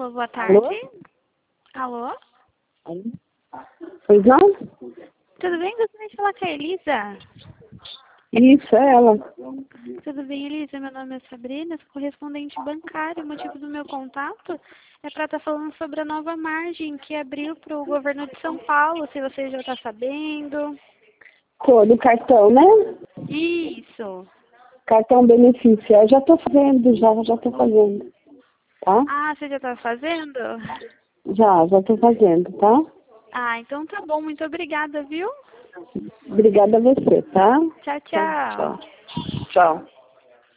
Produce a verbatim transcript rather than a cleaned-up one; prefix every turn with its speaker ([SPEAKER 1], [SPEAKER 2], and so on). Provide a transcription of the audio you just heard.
[SPEAKER 1] Alô, boa tarde. Alô?
[SPEAKER 2] Alô? Pois não?
[SPEAKER 1] Tudo bem? Gostaria de falar com a Elisa.
[SPEAKER 2] Isso, é ela.
[SPEAKER 1] Tudo bem, Elisa? Meu nome é Sabrina, sou correspondente bancário. O motivo do meu contato é para estar falando sobre a nova margem que abriu para o governo de São Paulo, se você já está sabendo.
[SPEAKER 2] Pô, do cartão, né?
[SPEAKER 1] Isso.
[SPEAKER 2] Cartão benefício. Eu já tô fazendo, já, já tô fazendo. Tá?
[SPEAKER 1] Ah, você já está fazendo?
[SPEAKER 2] Já, já tô fazendo, tá?
[SPEAKER 1] Ah, então tá bom. Muito obrigada, viu?
[SPEAKER 2] Obrigada a você, tá?
[SPEAKER 1] Tchau,
[SPEAKER 2] Tchau,
[SPEAKER 1] tchau.
[SPEAKER 2] tchau. Tchau.